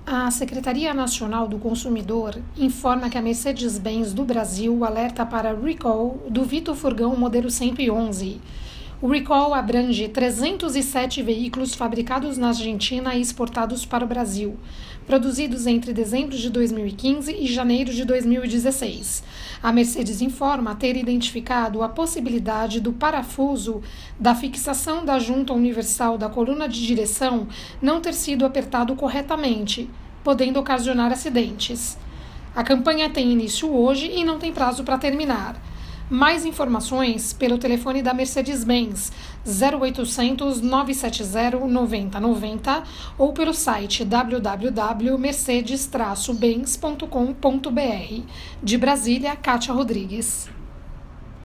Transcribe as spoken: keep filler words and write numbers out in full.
A Secretaria Nacional do Consumidor informa que a Mercedes-Benz do Brasil alerta para recall do Vito Furgão modelo cento e onze. O recall abrange trezentos e sete veículos fabricados na Argentina e exportados para o Brasil, produzidos entre dezembro de dois mil e quinze e janeiro de dois mil e dezesseis. A Mercedes informa ter identificado a possibilidade do parafuso da fixação da junta universal da coluna de direção não ter sido apertado corretamente, podendo ocasionar acidentes. A campanha tem início hoje e não tem prazo para terminar. Mais informações pelo telefone da Mercedes-Benz zero oitocentos, nove sete zero, noventa noventa ou pelo site w w w ponto mercedes traço benz ponto com ponto b r. De Brasília, Kátia Rodrigues.